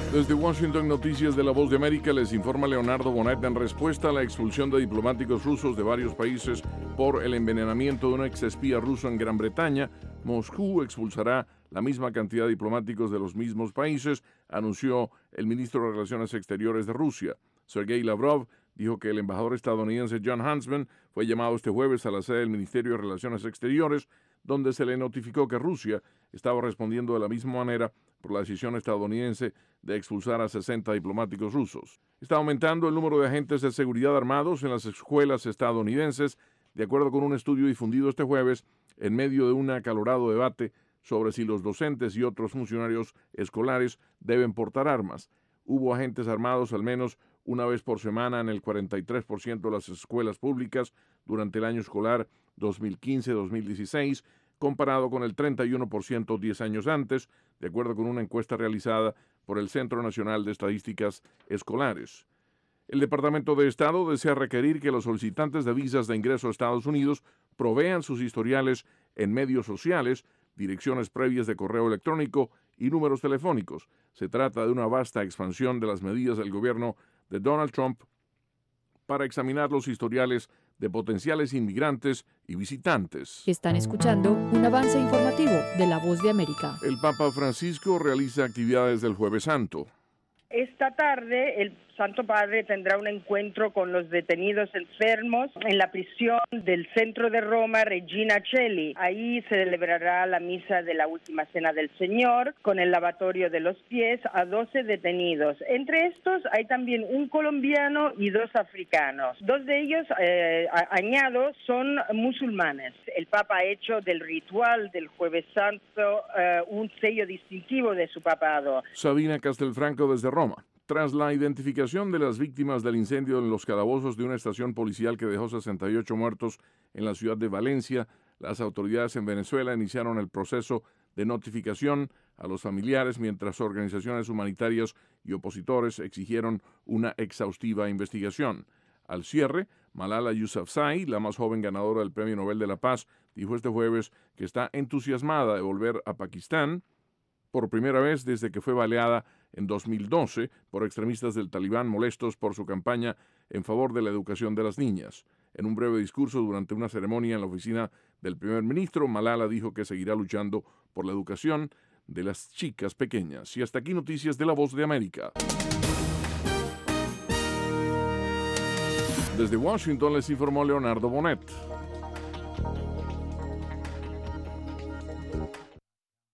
Desde Washington, Noticias de La Voz de América, les informa Leonardo Bonet. En respuesta a la expulsión de diplomáticos rusos de varios países por el envenenamiento de un exespía ruso en Gran Bretaña, Moscú expulsará la misma cantidad de diplomáticos de los mismos países, anunció el ministro de Relaciones Exteriores de Rusia. Sergei Lavrov dijo que el embajador estadounidense Jon Huntsman fue llamado este jueves a la sede del Ministerio de Relaciones Exteriores, donde se le notificó que Rusia estaba respondiendo de la misma manera por la decisión estadounidense de expulsar a 60 diplomáticos rusos. Está aumentando el número de agentes de seguridad armados en las escuelas estadounidenses, de acuerdo con un estudio difundido este jueves en medio de un acalorado debate sobre si los docentes y otros funcionarios escolares deben portar armas. Hubo agentes armados al menos una vez por semana en el 43% de las escuelas públicas durante el año escolar 2015-2016, comparado con el 31% 10 años antes, de acuerdo con una encuesta realizada por el Centro Nacional de Estadísticas Escolares. El Departamento de Estado desea requerir que los solicitantes de visas de ingreso a Estados Unidos provean sus historiales en medios sociales, direcciones previas de correo electrónico y números telefónicos. Se trata de una vasta expansión de las medidas del gobierno de Donald Trump para examinar los historiales de potenciales inmigrantes y visitantes. Están escuchando un avance informativo de La Voz de América. El Papa Francisco realiza actividades del Jueves Santo. Esta tarde el Santo Padre tendrá un encuentro con los detenidos enfermos en la prisión del centro de Roma, Regina Coeli. Ahí se celebrará la misa de la Última Cena del Señor con el lavatorio de los pies a 12 detenidos. Entre estos hay también un colombiano y 2 africanos. 2 de ellos, añado, son musulmanes. El Papa ha hecho del ritual del Jueves Santo un sello distintivo de su papado. Sabina Castelfranco desde Roma. Tras la identificación de las víctimas del incendio en los calabozos de una estación policial que dejó 68 muertos en la ciudad de Valencia, las autoridades en Venezuela iniciaron el proceso de notificación a los familiares, mientras organizaciones humanitarias y opositores exigieron una exhaustiva investigación. Al cierre, Malala Yousafzai, la más joven ganadora del Premio Nobel de la Paz, dijo este jueves que está entusiasmada de volver a Pakistán por primera vez desde que fue baleada en 2012 por extremistas del Talibán molestos por su campaña en favor de la educación de las niñas. En un breve discurso durante una ceremonia en la oficina del primer ministro, Malala dijo que seguirá luchando por la educación de las chicas pequeñas. Y hasta aquí Noticias de La Voz de América. Desde Washington les informó Leonardo Bonet.